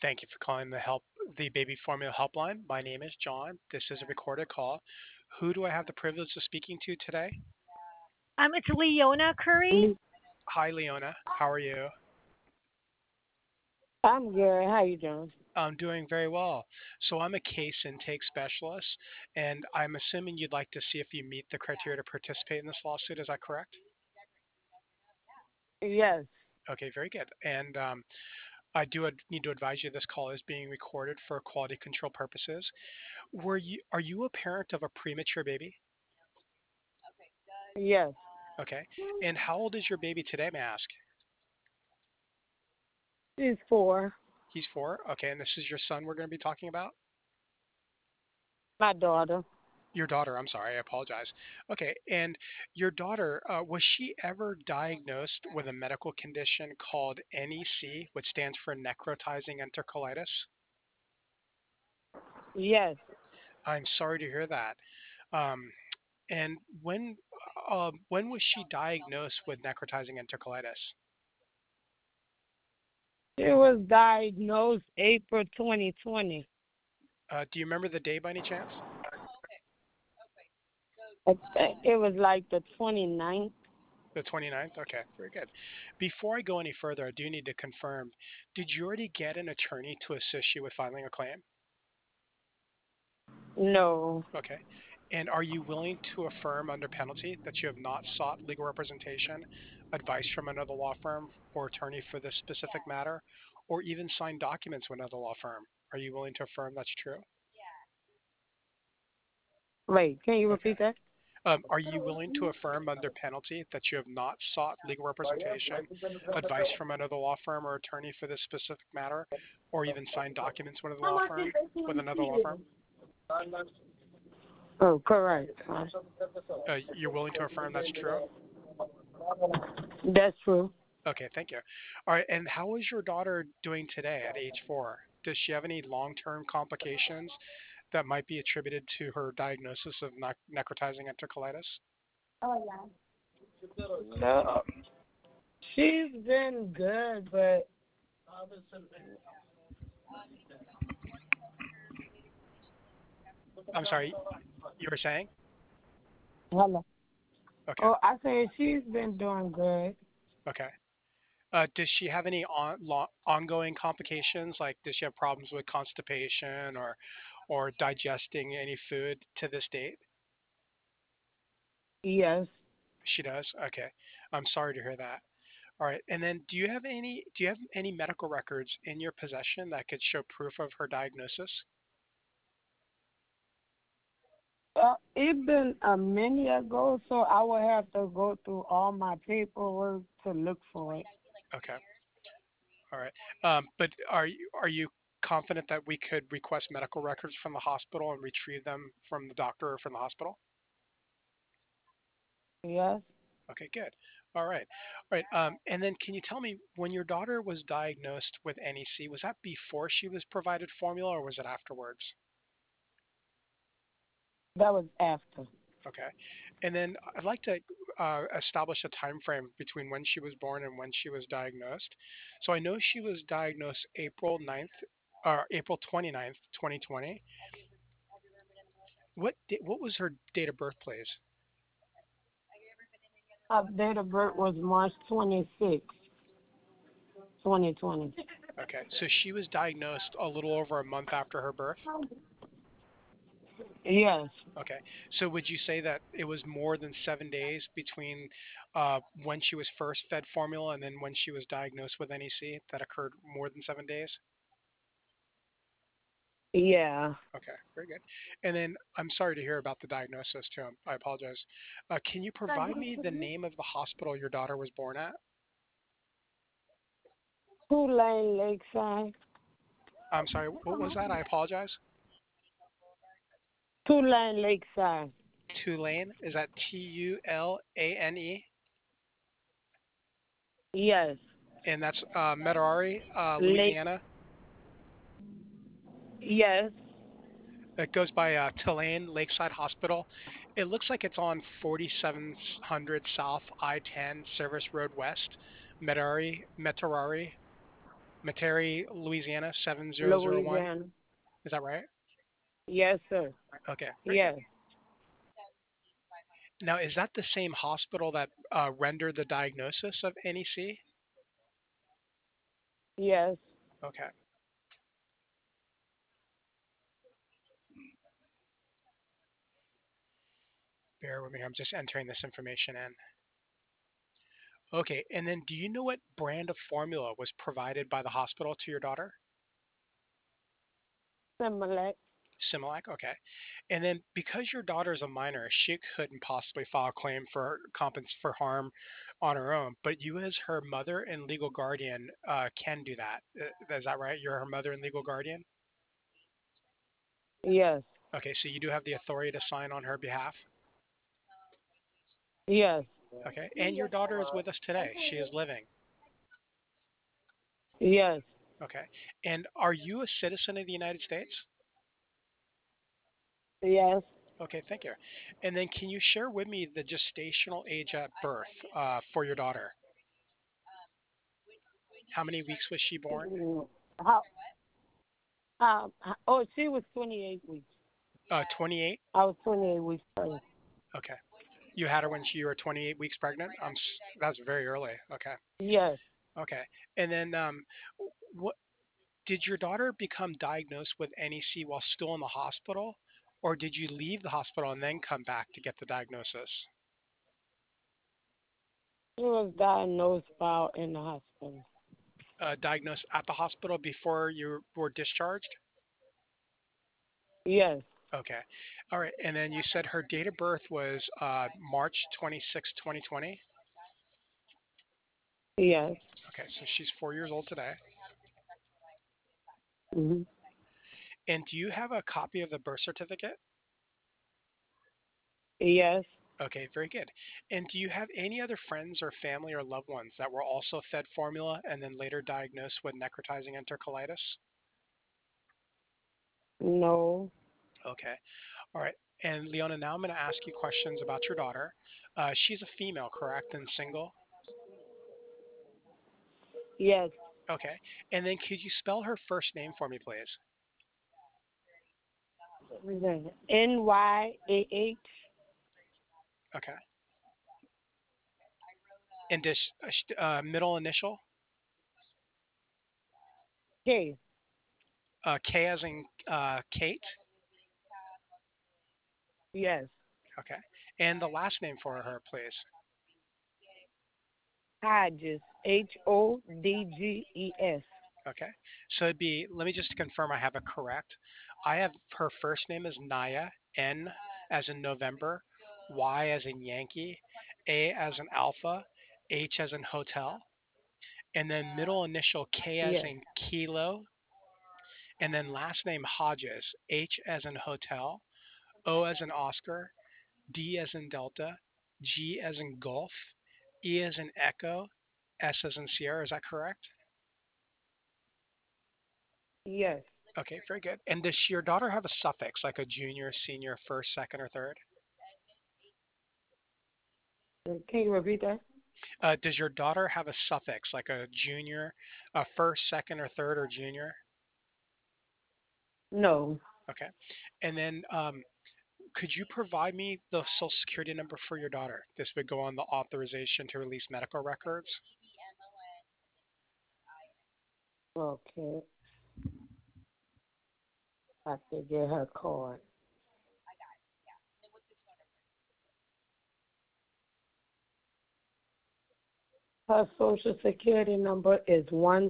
Thank you for calling the baby formula helpline. My name is John. This is a recorded call. Who do I have the privilege of speaking to today? It's Leona Curry. Mm, Hi, Leona. How are you? I'm good. How you doing? I'm doing very well. So I'm a case intake specialist, and I'm assuming you'd like to see if you meet the criteria to participate in this lawsuit. Is that correct? Yes, Okay, very good. And I do need to advise you this call is being recorded for quality control purposes. Are you a parent of a premature baby? yes. Okay. And how old is your baby today, may I ask? She's 4. He's 4. Okay, and this is your son we're going to be talking about? My daughter. Your daughter, I'm sorry, I apologize. Okay, and your daughter, was she ever diagnosed with a medical condition called NEC, which stands for necrotizing enterocolitis? Yes. I'm sorry to hear that. Um, and when was she diagnosed with necrotizing enterocolitis? She was diagnosed April 2020. Do you remember the day by any chance? It was like the 29th. The 29th? Okay, very good. Before I go any further, I do need to confirm, did you already get an attorney to assist you with filing a claim? No. Okay. And are you willing to affirm under penalty that you have not sought legal representation, advice from another law firm or attorney for this specific matter, or even signed documents with another law firm? Are you willing to affirm that's true? Wait, can you Okay. repeat that? Are you willing to affirm under penalty that you have not sought legal representation, advice from another law firm or attorney for this specific matter, or even signed documents with another law firm? Oh, correct. You're willing to affirm that's true? That's true. Okay, thank you. All right, and how is your daughter doing today at age 4? Does she have any long-term complications that might be attributed to her diagnosis of necrotizing enterocolitis? No. She's been good, but I'm sorry, you were saying? hello. Okay, Oh, I said she's been doing good. okay. Does she have any ongoing complications? Like, does she have problems with constipation or digesting any food to this date? Yes. She does. Okay, I'm sorry to hear that. All right, and then do you have any medical records in your possession that could show proof of her diagnosis? It been a minute ago, so I will have to go through all my paperwork to look for it. Okay, all right. But are you confident that we could request medical records from the hospital and retrieve them from the doctor or from the hospital? Yes, Okay, good. All right. All right. And then can you tell me when your daughter was diagnosed with NEC, was that before she was provided formula or was it afterwards? that was after. Okay. And then I'd like to establish a time frame between when she was born and when she was diagnosed. So I know she was diagnosed April 29th, 2020. What was her date of birth, please? Her date of birth was March 26, 2020. Okay. So she was diagnosed a little over a month after her birth. Yes, Okay. So would you say that it was more than 7 days between when she was first fed formula and then when she was diagnosed with NEC? That occurred more than 7 days? yeah. Okay, very good. And then I'm sorry to hear about the diagnosis too. I apologize. Can you provide me the name of the hospital your daughter was born at? Tulane Lakeside. I'm sorry, what was that? I apologize. Tulane Lakeside. Tulane? Is that Tulane? Yes. And that's Metairie, Lake. Louisiana. Yes. It goes by Tulane Lakeside Hospital. It looks like it's on 4700 South I-10 Service Road West, Metairie. Metairie, Louisiana 7001. Louisiana. Is that right? Yes, sir. Okay, very good. Yes. Now, is that the same hospital that rendered the diagnosis of NEC? Yes. Okay. Bear with me. I'm just entering this information in. Okay, and then do you know what brand of formula was provided by the hospital to your daughter? Similar. Similac, okay. And then because your daughter's a minor, she couldn't possibly file a claim for for harm on her own. But you, as her mother and legal guardian, can do that. Is that right? You're her mother and legal guardian. Yes. Okay, so you do have the authority to sign on her behalf. Yes. Okay, and your daughter is with us today. She is living. Yes. Okay, and are you a citizen of the United States? Yes. Okay, thank you. And then can you share with me the gestational age at birth for your daughter? How many weeks was she born? Mm. How? Oh, she was 28 weeks. 28. I was 28 weeks pregnant. Okay. You had her when you were 28 weeks pregnant. That's very early. Okay. Yes. Okay. And then, what did your daughter become diagnosed with NEC while still in the hospital, or did you leave the hospital and then come back to get the diagnosis? She was diagnosed while in the hospital. Diagnosed at the hospital before you were discharged? Yes. Okay. All right. And then you said her date of birth was March 26, 2020. Yes. Okay. So she's 4 years old today. Hmm. And do you have a copy of the birth certificate? Yes. Okay, very good. And do you have any other friends or family or loved ones that were also fed formula and then later diagnosed with necrotizing enterocolitis? No. Okay. All right. And Leona, now I'm going to ask you questions about your daughter. She's a female, correct, and single? Yes. Okay. And then could you spell her first name for me, please? NYAH Okay. And this middle initial? K. K as in Kate? Yes. Okay. And the last name for her, please. Hodges. HODGES. Okay. So it'd be, let me just confirm I have it correct. I have her first name is Naya, N as in November, Y as in Yankee, A as in Alpha, H as in Hotel, and then middle initial K as Yes. in Kilo, and then last name Hodges, H as in Hotel, O as in Oscar, D as in Delta, G as in Golf, E as in Echo, S as in Sierra. Is that correct? Yes. Okay, very good. And does your daughter have a suffix, like a junior, senior, first, second, or third? Can you repeat that? Does your daughter have a suffix, like a junior, a first, second, or third, or junior? No. Okay. And then could you provide me the social security number for your daughter? This would go on the authorization to release medical records. Okay. I have to get her card. Her social security number is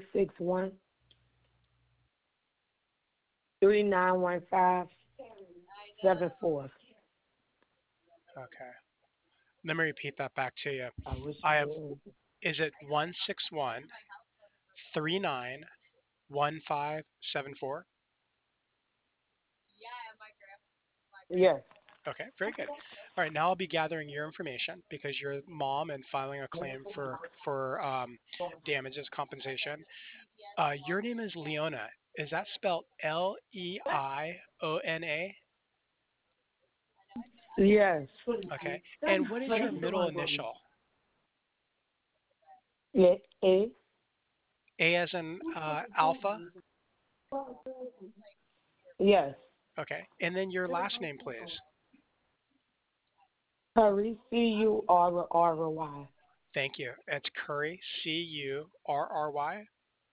161-3915-74. Okay. Let me repeat that back to you. I wish I you have, would. is it 161-3915-74? Yes. Okay, very good. All right, now I'll be gathering your information because you're a mom and filing a claim for damages compensation. Your name is Leona. Is that spelled Leiona? Yes. Okay. And what is your middle initial? Yeah. A. A as in alpha. Yes. Okay. And then your last name, please. Curry, Curry. Thank you. It's Curry, Curry.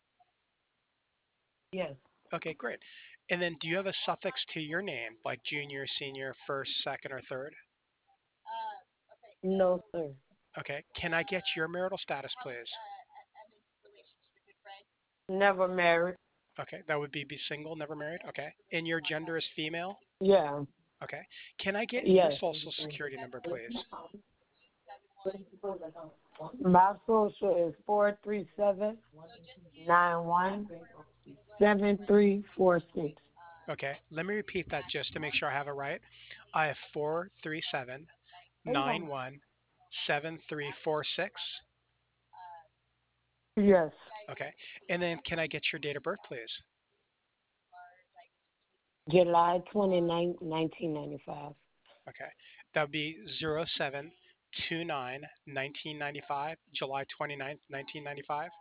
Yes. Okay, great. And then do you have a suffix to your name, like junior, senior, first, second, or third? No, sir. Okay. Can I get your marital status, please? Never married. Okay. That would be single, never married. Okay. And your gender is female? Yeah. Okay. Can I get your Yes. social security number, please? My social is 437-917346. Okay. Let me repeat that just to make sure I have it right. I have 437-917346. Yes. Okay. And then can I get your date of birth, please? July 29th, 1995. Okay. That would be 07/29/1995, July 29th, 1995.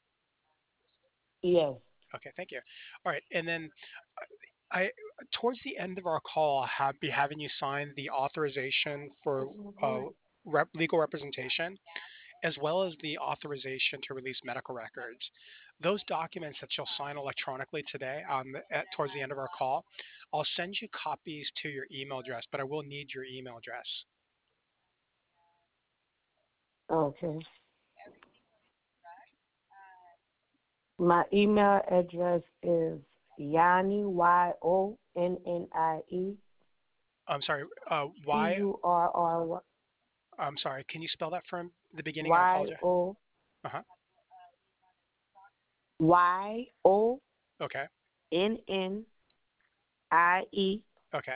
Yes. Okay, thank you. All right, and then I towards the end of our call, I'll be having you sign the authorization for uh, legal representation, as well as the authorization to release medical records. Those documents that you'll sign electronically today towards the end of our call, I'll send you copies to your email address, but I will need your email address. Okay. My email address is Yanni, Yonnie, I'm sorry, Curry, I'm sorry, can you spell that from the beginning? I apologize. Yonnie, Uh-huh. Curry, Okay.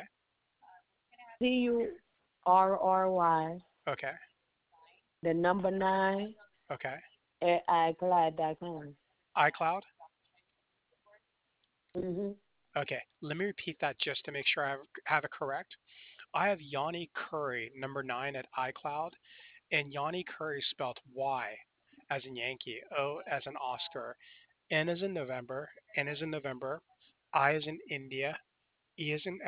Okay. the number 9 Okay. at iCloud.com. iCloud? Mhm. Okay. Let me repeat that just to make sure I have it correct. I have Yanni Curry, number 9 at iCloud, and Yanni Curry spelled Y as in Yankee, O as in Oscar, N as in November, N as in November, I as in India, E as in,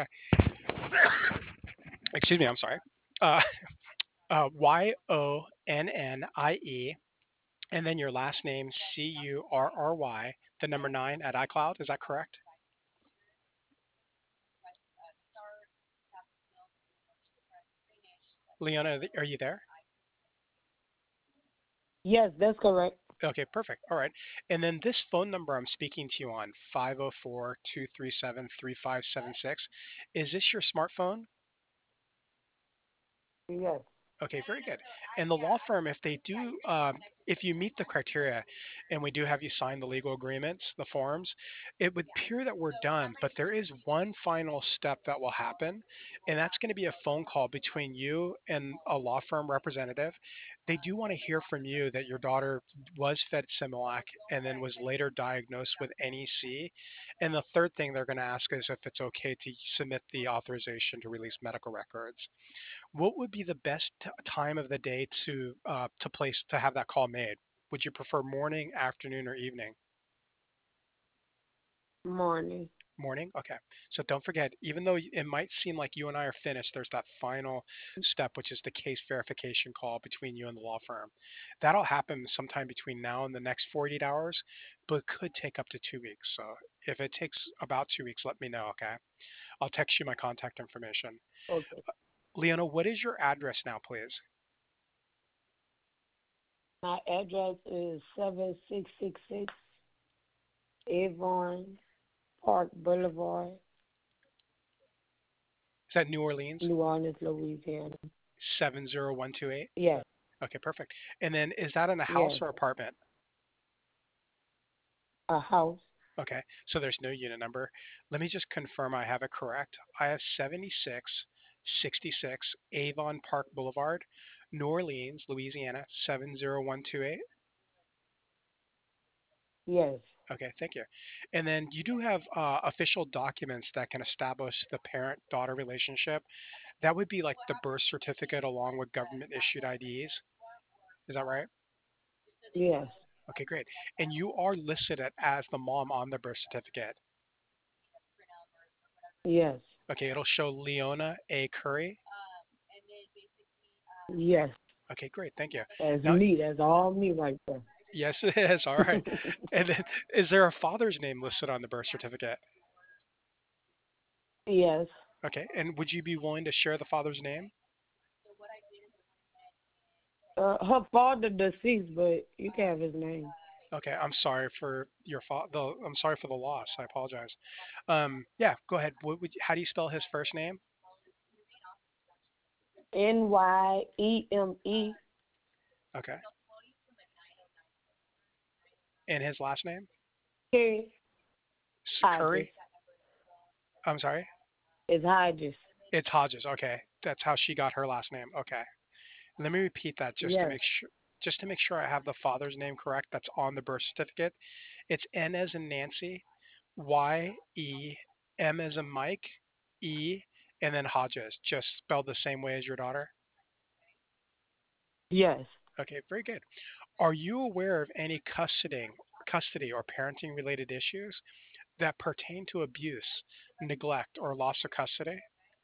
excuse me, I'm sorry. Uh, YONNIE, and then your last name, CURRY, the number 9 at iCloud. Is that correct? Leona, are you there? Yes, that's correct. Okay, perfect. All right. And then this phone number I'm speaking to you on, 504-237-3576, is this your smartphone? Yes. Okay, very good. And the law firm, if they do, if you meet the criteria, and we do have you sign the legal agreements, the forms, it would appear that we're done. But there is one final step that will happen, and that's going to be a phone call between you and a law firm representative. They do want to hear from you that your daughter was fed Similac and then was later diagnosed with NEC. And the third thing they're going to ask is if it's okay to submit the authorization to release medical records. What would be the best time of the day to have that call made? Would you prefer morning, afternoon, or evening? Morning. Morning? Okay. So don't forget, even though it might seem like you and I are finished, there's that final step, which is the case verification call between you and the law firm. That'll happen sometime between now and the next 48 hours, but it could take up to 2 weeks. So if it takes about 2 weeks, let me know, okay? I'll text you my contact information. Okay. Leona, what is your address now, please? My address is 7666 Avon Park Boulevard, Is that New Orleans? New Orleans, Louisiana. 70128? Yes. Okay, perfect. And then is that in a house Yes. or apartment? A house. Okay, so there's no unit number. Let me just confirm I have it correct. I have 7666 Avon Park Boulevard, New Orleans, Louisiana, 70128. Yes. Okay, thank you. And then you do have official documents that can establish the parent-daughter relationship. That would be like the birth certificate along with government-issued IDs. Is that right? Yes. Okay, great. And you are listed as the mom on the birth certificate. Yes. Okay, it'll show Leona A. Curry. Yes. Okay, great. Thank you. That's Now, me. That's all me right there. yes, it is. All right. And then, is there a father's name listed on the birth certificate? Yes. Okay. And would you be willing to share the father's name? Her father deceased, but you can have his name. Okay. I'm sorry for your I'm sorry for the loss. I apologize. Yeah. Go ahead. How do you spell his first name? Nyeme. Okay. And his last name? K. Hodges. Curry. I'm sorry. It's Hodges. It's Hodges. Okay. That's how she got her last name. Okay. Let me repeat that Yes. just to make sure I have the father's name correct that's on the birth certificate. It's N as in Nancy, Y-E, M as in Mike, E, and then Hodges, just spelled the same way as your daughter. Yes. Okay, very good. Are you aware of any custody or parenting related issues that pertain to abuse, neglect, or loss of custody?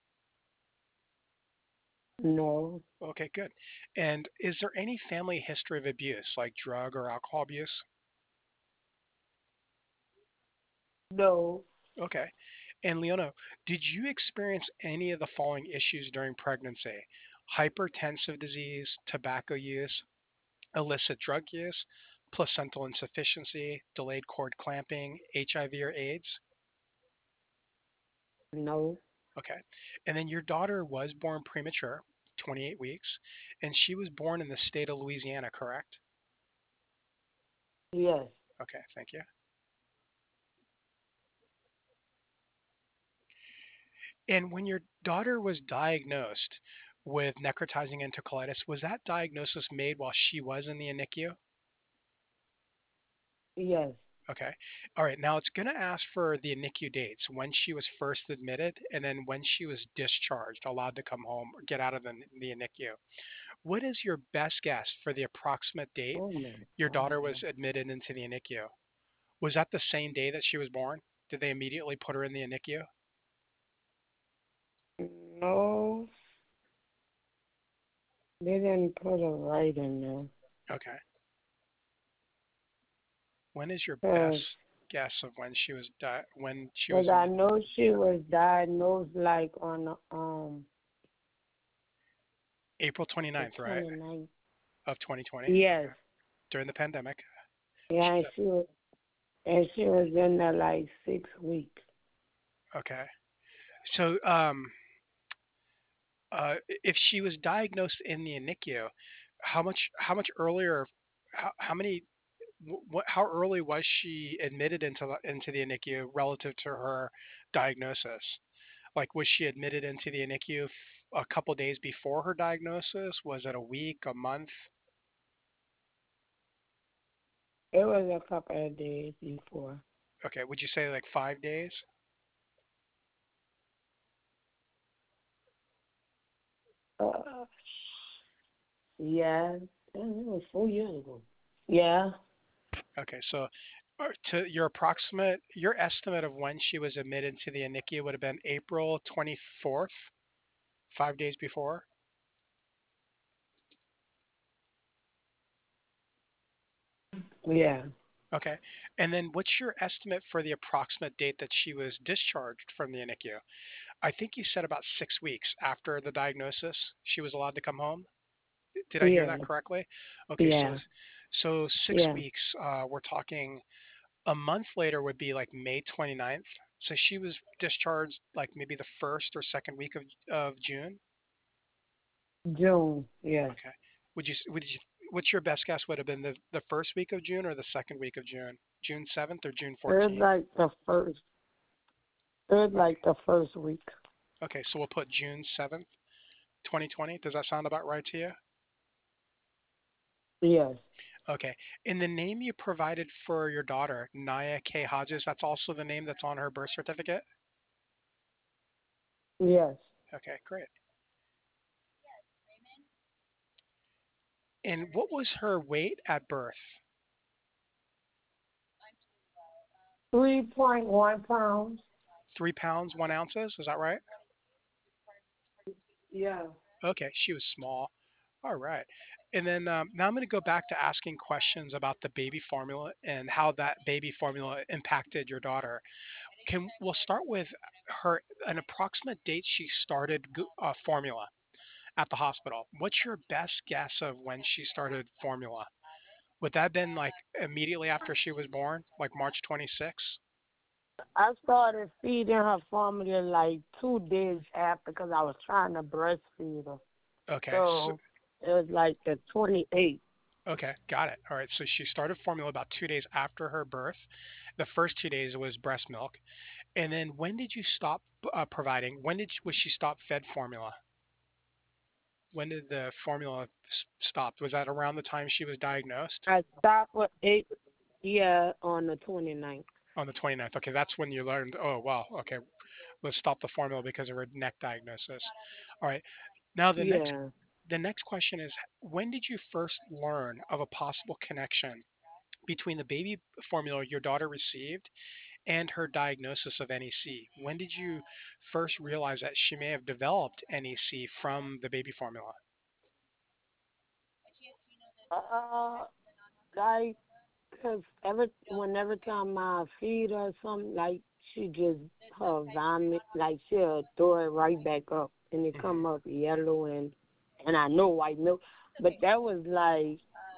No. Okay, good. And is there any family history of abuse, like drug or alcohol abuse? No. Okay. And Leona, did you experience any of the following issues during pregnancy? Hypertensive disease, tobacco use, illicit drug use, placental insufficiency, delayed cord clamping, HIV or AIDS? No. Okay. And then your daughter was born premature, 28 weeks, and she was born in the state of Louisiana, correct? Yes. Okay, thank you. And when your daughter was diagnosed with necrotizing enterocolitis, was that diagnosis made while she was in the NICU? Yes. Okay. All right. Now it's going to ask for the NICU dates, when she was first admitted and then when she was discharged, allowed to come home or get out of the NICU. What is your best guess for the approximate date Oh my your daughter God. was admitted into the NICU? Was that the same day that she was born? Did they immediately put her in the NICU? No. They didn't put a right in there. Okay. When is your Cause, best guess of when when she 'cause was in I know she was diagnosed like on April the 29th, right? 29th. Of 2020 Yes. during the pandemic. Yeah, She, and she was in there like 6 weeks. okay. So, if she was diagnosed in the NICU, how much earlier, how many, how early was she admitted into the NICU relative to her diagnosis? Like, was she admitted into the NICU a couple days before her diagnosis? Was it a week, a month? It was a couple of days before. Okay, would you say like 5 days? Uh, yeah, it was 4 years ago. Yeah. Okay, so to your estimate of when she was admitted to the NICU would have been April 24th, 5 days before. Yeah. Okay, and then what's your estimate for the approximate date that she was discharged from the NICU? I think you said about 6 weeks after the diagnosis, she was allowed to come home. Did I hear that Yeah. correctly? Okay, so Yeah. so six Yeah. weeks. We're talking a month later would be like May 29th. So she was discharged like maybe the first or second week of June. June. Yes. Okay. What's your best guess would have been the first week of June or the second week of June? June 7th or June It was 14th? like the first. It was Okay. like the first week. Okay, so we'll put June 7th, 2020. Does that sound about right to you? Yes. Okay. In the name you provided for your daughter, Naya K. Hodges, that's also the name that's on her birth certificate? Yes. Okay, great. And what was her weight at birth? 3.1 pounds. 3 pounds 1 ounces. Is that right? Yeah. Okay, she was small. All right. And then now I'm going to go back to asking questions about the baby formula and how that baby formula impacted your daughter. We'll start with her an approximate date she started formula at the hospital. What's your best guess of when she started formula? Would that have been like immediately after she was born, like March 26th? I started feeding her formula like 2 days after because I was trying to breastfeed her. Okay. So, So it was like the 28th. okay, got it. All right. So she started formula about 2 days after her birth. The first 2 days was breast milk. And then when did you stop providing? Was she stop fed formula? When did the formula stop? Was that around the time she was diagnosed? I stopped with 8, yeah, on the 29th. On the 29th. Okay, that's when you learned, oh, wow, okay, let's stop the formula because of her neck diagnosis. All right. Now Yeah. the next question is, when did you first learn of a possible connection between the baby formula your daughter received and her diagnosis of NEC? When did you first realize that she may have developed NEC from the baby formula? Uh, like, cause whenever time I feed her something, like she just her vomit, like she'll throw it right back up, and it Hmm. come up yellow and I know white milk, but that was like,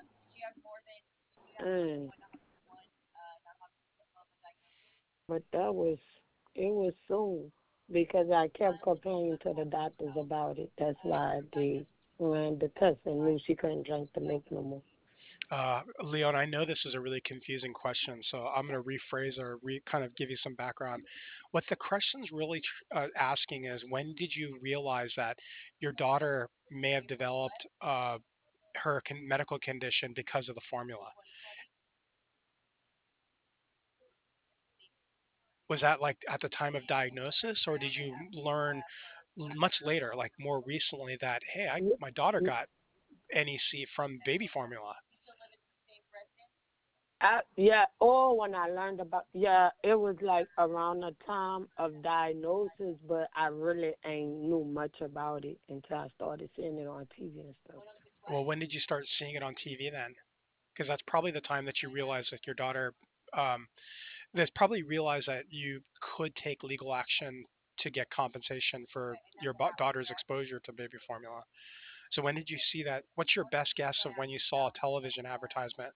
mm, but that was it was soon because I kept complaining to the doctors about it. That's why they ran the test and knew she couldn't drink the milk no more. Leon, I know this is a really confusing question, so I'm going to rephrase or kind of give you some background. What the question's really asking is, when did you realize that your daughter may have developed her medical condition because of the formula? Was that like at the time of diagnosis, or did you learn much later, like more recently, that hey, my daughter got NEC from baby formula? Yeah, or when I learned about, yeah, it was like around the time of diagnosis, but I really ain't knew much about it until I started seeing it on TV and stuff. Well, when did you start seeing it on TV then? Because that's probably the time that you realized that your daughter, um, that's probably realized that you could take legal action to get compensation for your daughter's exposure to baby formula. So when did you see that? What's your best guess of when you saw a television advertisement?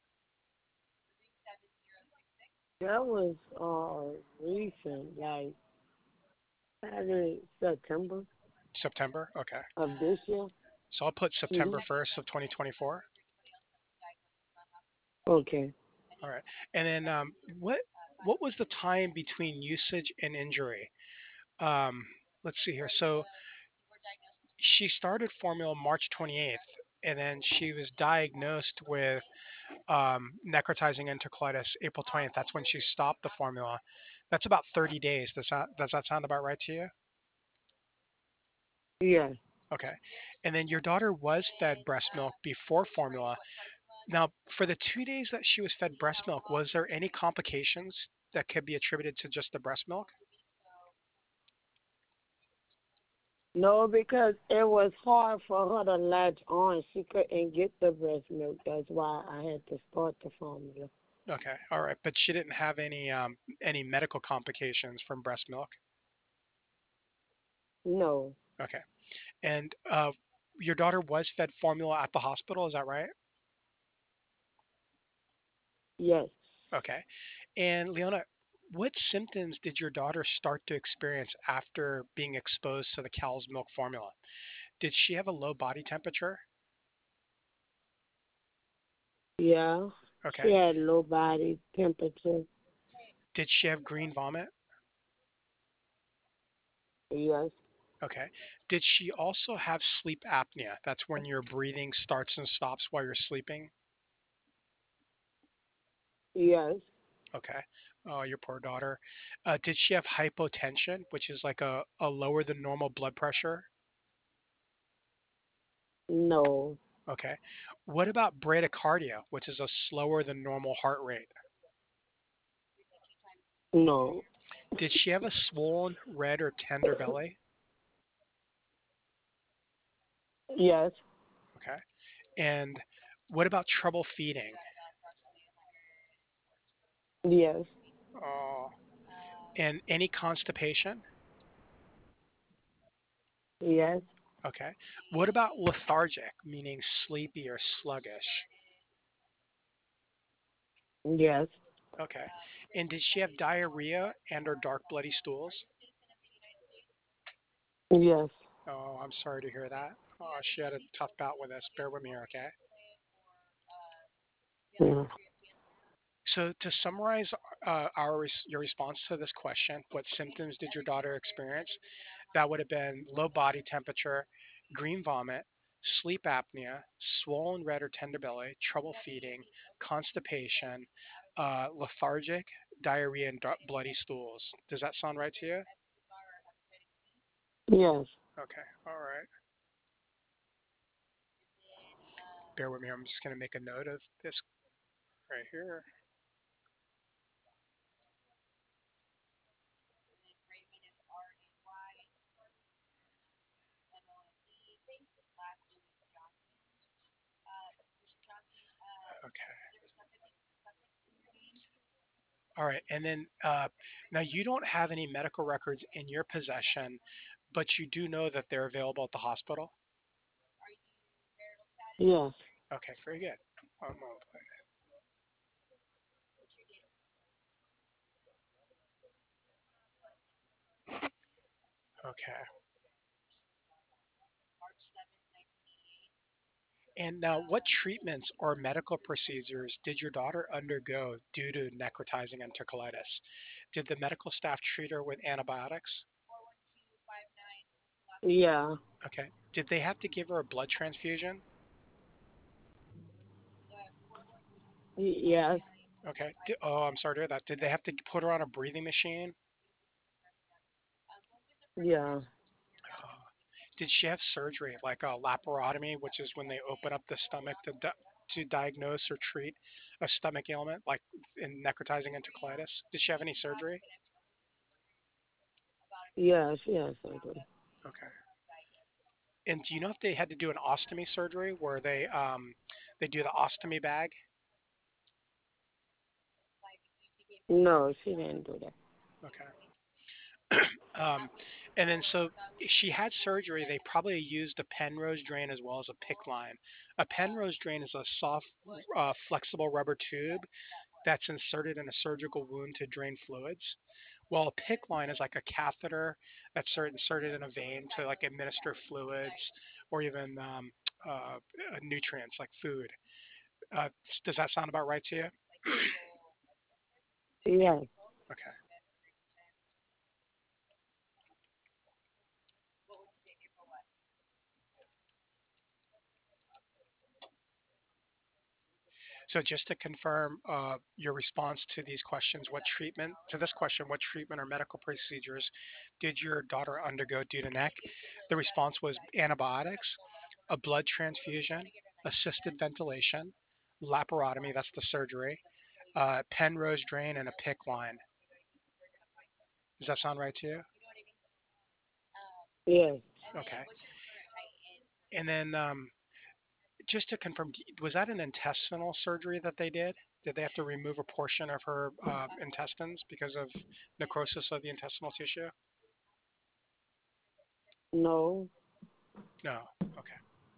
That was recent, like Saturday, September September? Okay. of this year. So I'll put Hmm. September 1st of 2024. Okay. All right. And then what was the time between usage and injury? Um, let's see here. So she started formula March 28th, and then she was diagnosed with necrotizing enterocolitis April 20th. That's when she stopped the formula. That's about 30 days. Does that sound about right to you? Yeah. Okay. And then your daughter was fed breast milk before formula. Now, for the 2 days that she was fed breast milk, was there any complications that could be attributed to just the breast milk? No, because it was hard for her to latch on. She couldn't get the breast milk. That's why I had to start the formula. Okay, all right, but she didn't have any medical complications from breast milk. No. Okay, and your daughter was fed formula at the hospital, is that right? Yes. Okay, and Leona, what symptoms did your daughter start to experience after being exposed to the cow's milk formula? Did she have a low body temperature? Yeah. She Okay, had low body temperature. did she have green vomit? Yes. Okay. Did she also have sleep apnea? That's when your breathing starts and stops while you're sleeping. Yes. Okay. Oh, your poor daughter. Did she have hypotension, which is like a lower than normal blood pressure? No. Okay. What about bradycardia, which is a slower than normal heart rate? No. Did she have a swollen, red, or tender belly? Yes. Okay. And what about trouble feeding? Yes. Oh, and any constipation? Yes. Okay. What about lethargic, meaning sleepy or sluggish? Yes. Okay. And did she have diarrhea and or dark bloody stools? Yes. Oh, I'm sorry to hear that. Oh, she had a tough bout with this. Bear with me here, okay? Yeah. So to summarize your response to this question, what symptoms did your daughter experience? That would have been low body temperature, green vomit, sleep apnea, swollen red or tender belly, trouble feeding, constipation, lethargic, diarrhea, and bloody stools. Does that sound right to you? Yes. Okay, all right. Bear with me. I'm just going to make a note of this right here. Okay. All right. And then now you don't have any medical records in your possession, but you do know that they're available at the hospital. Yes. Okay, very good. One moment. Okay. And now, what treatments or medical procedures did your daughter undergo due to necrotizing enterocolitis? Did the medical staff treat her with antibiotics? Yeah. Okay. Did they have to give her a blood transfusion? Yes. Okay. Oh, I'm sorry to hear that. Did they have to put her on a breathing machine? Yeah. Uh, did she have surgery, like a laparotomy, which is when they open up the stomach to diagnose or treat a stomach ailment, like in necrotizing enterocolitis? Did she have any surgery? Yes. Yes. I do. Okay. And do you know if they had to do an ostomy surgery where they do the ostomy bag? No, she didn't do that. Okay. Um, and then so she had surgery. They probably used a Penrose drain as well as a PICC line. A Penrose drain is a soft, flexible rubber tube that's inserted in a surgical wound to drain fluids. While a PICC line is like a catheter that's inserted in a vein to like administer fluids or even nutrients like food. Uh, does that sound about right to you? Yes. Okay. So just to confirm your response to these questions, what treatment or medical procedures did your daughter undergo due to neck? The response was antibiotics, a blood transfusion, assisted ventilation, laparotomy, that's the surgery, Penrose drain, and a PICC line. Does that sound right to you? Yes. Okay. And then just to confirm, was that an intestinal surgery that they did? Did they have to remove a portion of her intestines because of necrosis of the intestinal tissue? No. No. Okay.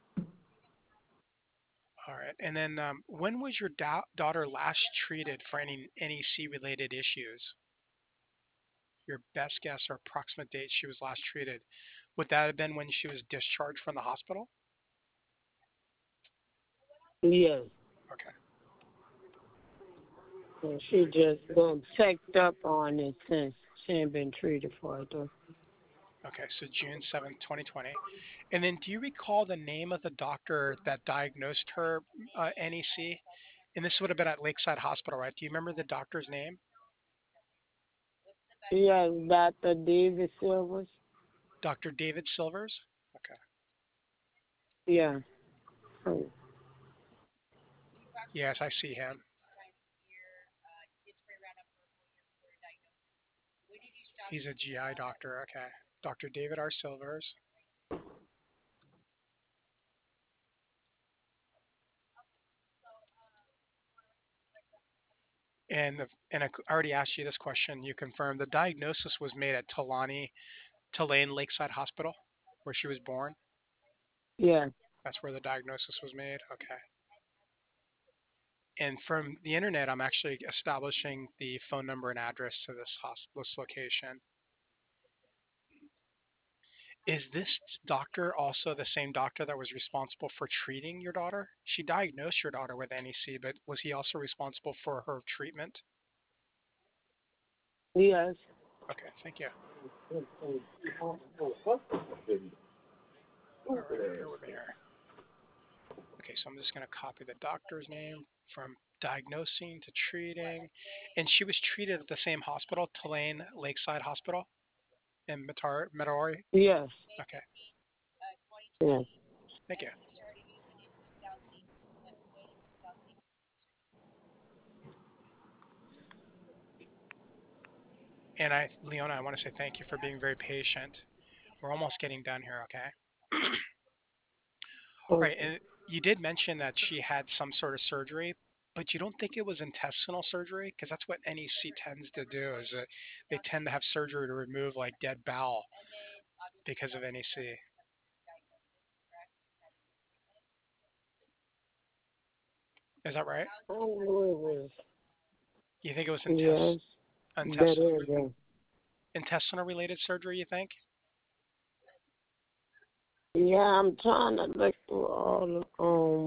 All right. And then when was your daughter last treated for any NEC related issues? Your best guess or approximate date she was last treated? Would that have been when she was discharged from the hospital? Yes. Okay. And she just been checked up on it since she ain't been treated for it though. Okay. So June 7th, 2020. And then do you recall the name of the doctor that diagnosed her NEC? And this would have been at Lakeside Hospital, right? Do you remember the doctor's name? Yes, Dr. David Silvers. Dr. David Silvers? Okay. Yeah. Hmm. Yes, I see him. He's a GI doctor. Okay. Dr. David R. Silvers. And I already asked you this question. You confirmed the diagnosis was made at Tulane Lakeside Hospital, where she was born. Yeah. That's where the diagnosis was made. Okay. And from the internet, I'm actually establishing the phone number and address to this location. Is this doctor also the same doctor that was responsible for treating your daughter? She diagnosed your daughter with NEC, but was he also responsible for her treatment? Yes. Okay, thank you. All right, bear with me here. Okay, so I'm just going to copy the doctor's name from diagnosing to treating. And she was treated at the same hospital, Tulane Lakeside Hospital in Metairie. Yes. Okay, Yes. thank you. And Leona, I want to say thank you for being very patient. We're almost getting done here, okay? All right, Okay. and you did mention that she had some sort of surgery, but you don't think it was intestinal surgery? Because that's what NEC tends to do, is that they tend to have surgery to remove like dead bowel because of NEC. Is that right? I don't know it was. You think it was Yes. That is. intestinal related surgery, you think? Yeah, I'm trying to look through all the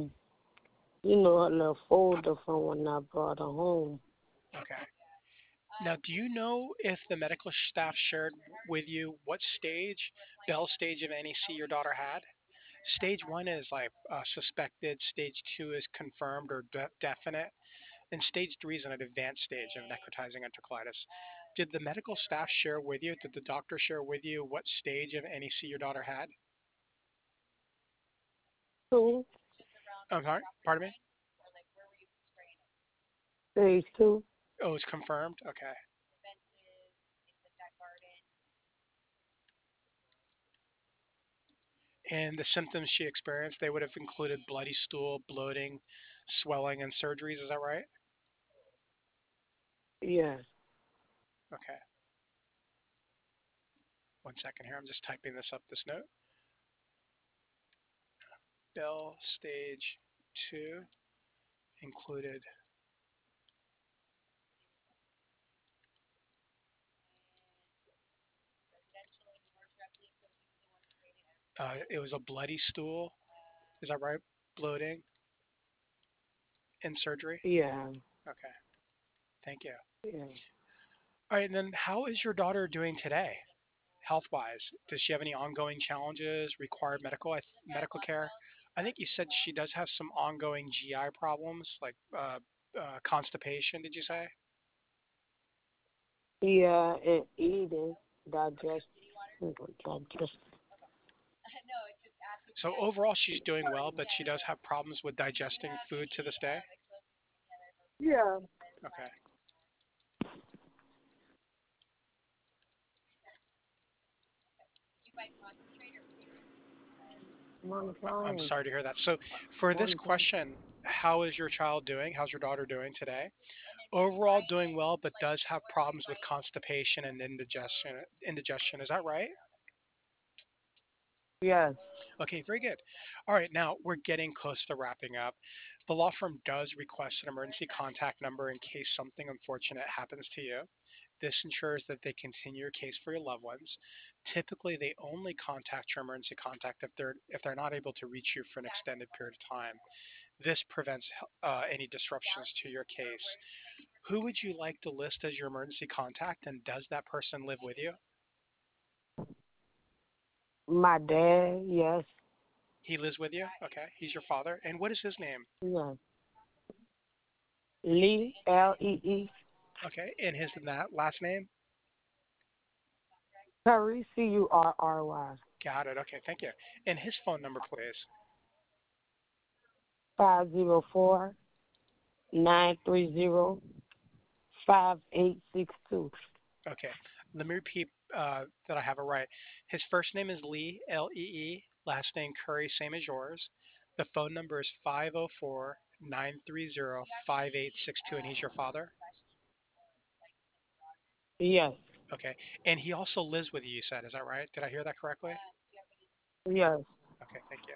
a little folder from when I brought her home. Okay. Now, do you know if the medical staff shared with you what Bell stage of NEC your daughter had? Stage one is like suspected, stage two is confirmed or definite, and stage three is an advanced stage of necrotizing enterocolitis. Did the medical staff share with you, did the doctor share with you what stage of NEC your daughter had? Two. I'm sorry, pardon me? Stage two. Oh, it's confirmed? Okay. And the symptoms she experienced, they would have included bloody stool, bloating, swelling, and surgeries. Is that right? Yes. Okay. One second here. I'm just typing this note. Bell stage 2 included, it was a bloody stool. Is that right? Bloating and surgery? Yeah. Okay. Thank you. Yeah. All right. And then how is your daughter doing today, health wise? Does she have any ongoing challenges, require medical care? I think you said she does have some ongoing GI problems, like constipation, did you say? Yeah, and eating, digest, digest. So overall, she's doing well, but she does have problems with digesting food to this day. Yeah. Okay. One I'm time. sorry to hear that. So for this One time. question, how is your child doing? How's your daughter doing today? Overall, doing well, but does have problems with constipation and indigestion. Indigestion, is that right? Yes. Okay, very good. All right, now we're getting close to wrapping up. The law firm does request an emergency contact number in case something unfortunate happens to you. This ensures that they continue your case for your loved ones. Typically, they only contact your emergency contact if they're not able to reach you for an extended period of time. This prevents any disruptions to your case. Who would you like to list as your emergency contact, and does that person live with you? My dad, yes. He lives with you? Okay, he's your father. And what is his name? Yes. Lee, Lee. Okay, and his last name? Curry, Curry. Got it. Okay, thank you. And his phone number, please. 504-930-5862. Okay. Let me repeat that I have it right. His first name is Lee, Lee. Last name Curry, same as yours. The phone number is 504-930-5862, and he's your father? Yes. Okay. And he also lives with you said. Is that right? Did I hear that correctly? Yes. Okay, thank you.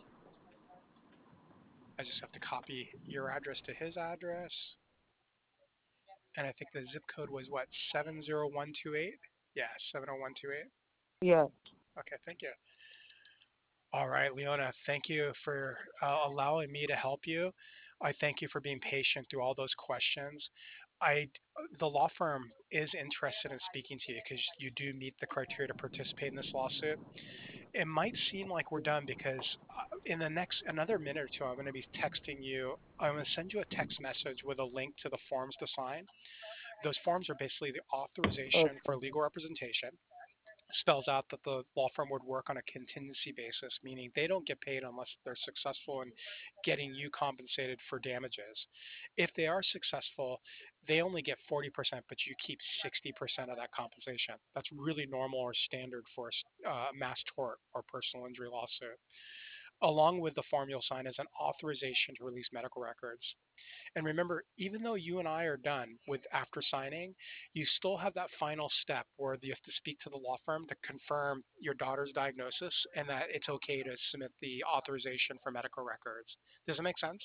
I just have to copy your address to his address. And I think the zip code was what, 70128? Yeah, 70128. Yes. Okay, thank you. All right, Leona, thank you for allowing me to help you. I thank you for being patient through all those questions. I, the law firm is interested in speaking to you because you do meet the criteria to participate in this lawsuit. It might seem like we're done because in the next another minute or two, I'm going to be texting you. I'm going to send you a text message with a link to the forms to sign. Those forms are basically the authorization Okay. for legal representation. Spells out that the law firm would work on a contingency basis, meaning they don't get paid unless they're successful in getting you compensated for damages. If they are successful, they only get 40%, but you keep 60% of that compensation. That's really normal or standard for a mass tort or personal injury lawsuit. Along with the form you'll sign is an authorization to release medical records. And remember, even though you and I are done with after signing, you still have that final step where you have to speak to the law firm to confirm your daughter's diagnosis and that it's okay to submit the authorization for medical records. Does it make sense?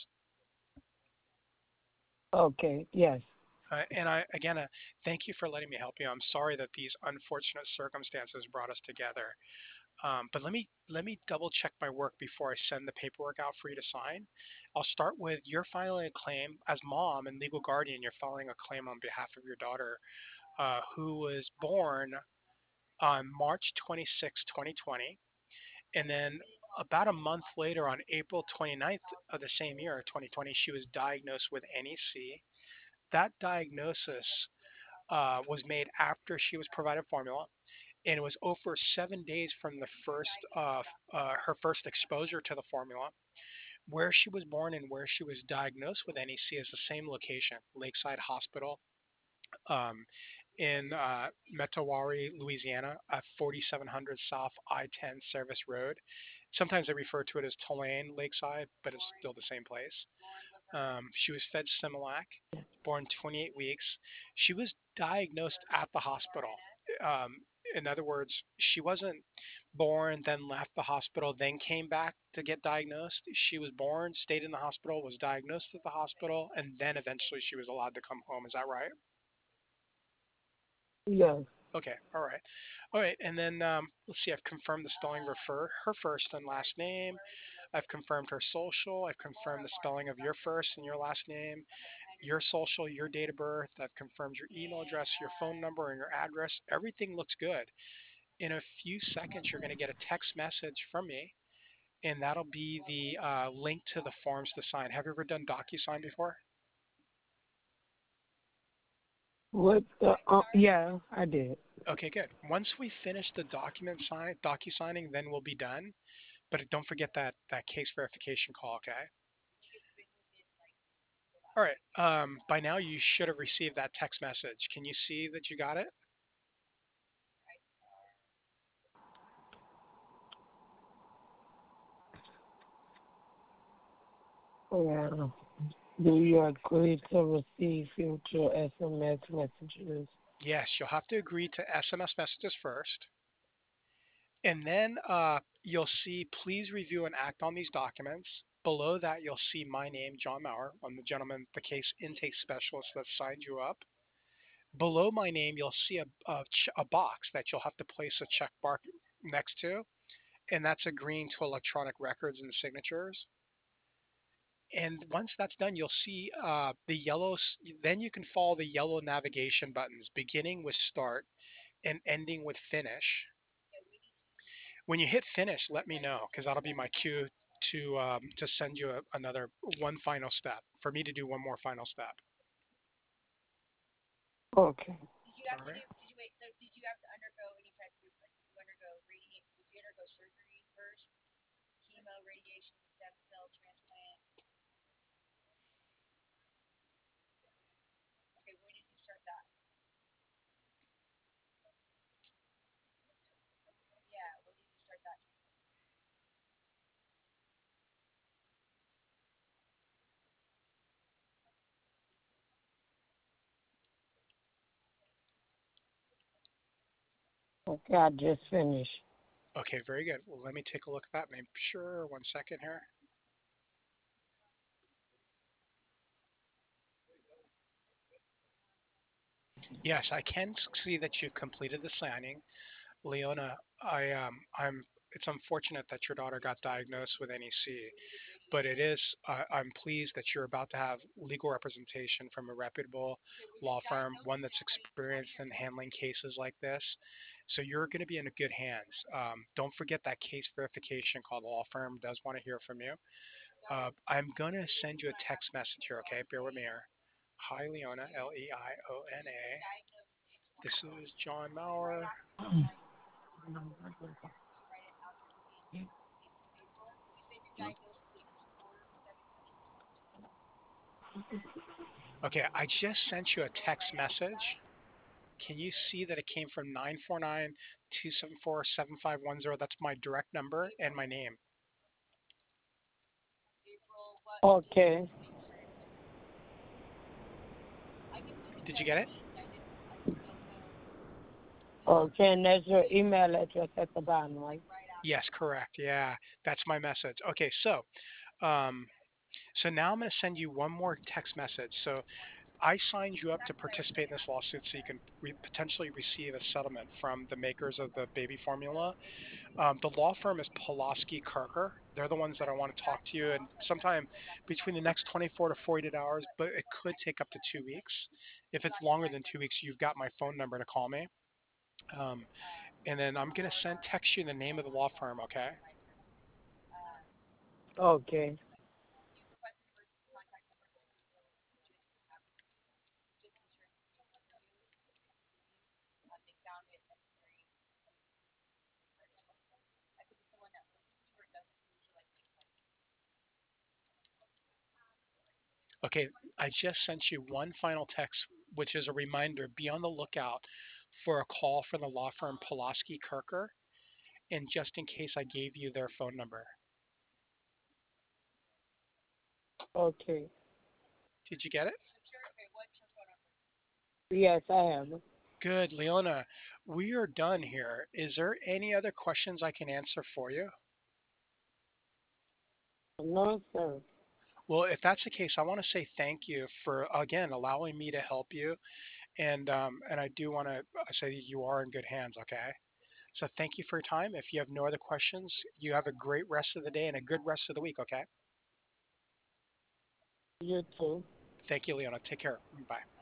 Okay. Yes. And I again, thank you for letting me help you. I'm sorry that these unfortunate circumstances brought us together. But let me double check my work before I send the paperwork out for you to sign. I'll start with you're filing a claim as mom and legal guardian. You're filing a claim on behalf of your daughter, who was born on March 26, 2020, and then about a month later, on April 29th of the same year, 2020, she was diagnosed with NEC. That diagnosis was made after she was provided formula, and it was over 7 days from the her first exposure to the formula. Where she was born and where she was diagnosed with NEC is the same location, Lakeside Hospital, um, in Metawari, Louisiana, at 4700 South I-10 Service Road. Sometimes they refer to it as Tulane Lakeside, but it's still the same place. She was fed Similac, born 28 weeks. She was diagnosed at the hospital. Um, in other words, she wasn't born, then left the hospital, then came back to get diagnosed. She was born, stayed in the hospital, was diagnosed at the hospital, and then eventually she was allowed to come home. Is that right? Yes. Okay, all right. All right, and then let's see, I've confirmed the spelling of her first and last name. I've confirmed her social. I've confirmed the spelling of your first and your last name, your social, your date of birth. I've confirmed your email address, your phone number, and your address. Everything looks good. In a few seconds, you're going to get a text message from me, and that'll be the link to the forms to sign. Have you ever done DocuSign before? What the? Yeah, I did. Okay, good. Once we finish the docu-signing, then we'll be done. But don't forget that case verification call, okay? All right. By now you should have received that text message. Can you see that you got it? Yeah. Do you agree to receive future SMS messages? Yes, you'll have to agree to SMS messages first. And then you'll see, please review and act on these documents. Below that, you'll see my name, John Maurer. I'm the gentleman, the case intake specialist that signed you up. Below my name, you'll see a box that you'll have to place a check mark next to, and that's agreeing to electronic records and signatures. And once that's done, you'll see the yellow, then you can follow the yellow navigation buttons, beginning with start and ending with finish. When you hit finish, let me know because that'll be my cue to send you another one final step for me to do one more final step. Okay. All right. Okay, I just finished. Okay, very good. Well, let me take a look at that. Make sure. 1 second here. Yes, I can see that you've completed the signing. Leona, I'm. It's unfortunate that your daughter got diagnosed with NEC, but I'm pleased that you're about to have legal representation from a reputable law firm, one that's experienced in handling cases like this. So you're going to be in good hands. Don't forget that case verification call. The law firm does want to hear from you. I'm going to send you a text message here, okay? Bear with me here. Hi, Leona, Leona. This is John Maurer. Okay, I just sent you a text message. Can you see that it came from 949-274-7510? That's my direct number and my name. Okay. Did you get it? Okay, and there's your email address at the bottom, right? Yes, correct. Yeah, that's my message. Okay, um, so now I'm going to send you one more text message. So I signed you up to participate in this lawsuit so you can potentially receive a settlement from the makers of the baby formula. The law firm is Pulaski Kirker. They're the ones that I want to talk to you, and sometime between the next 24 to 48 hours, but it could take up to 2 weeks. If it's longer than 2 weeks, you've got my phone number to call me. Um, and then I'm gonna text you the name of the law firm. Okay. Okay. Okay. I just sent you one final text, which is a reminder. Be on the lookout for a call from the law firm Pulaski Kirker, and just in case I gave you their phone number. Okay. Did you get it? Yes, I have it. Good, Leona. We are done here. Is there any other questions I can answer for you? No, sir. Well, if that's the case, I want to say thank you for again allowing me to help you, and I do want to say that you are in good hands. Okay, so thank you for your time. If you have no other questions, you have a great rest of the day and a good rest of the week. Okay, You too. thank you, Leona. Take care. Bye.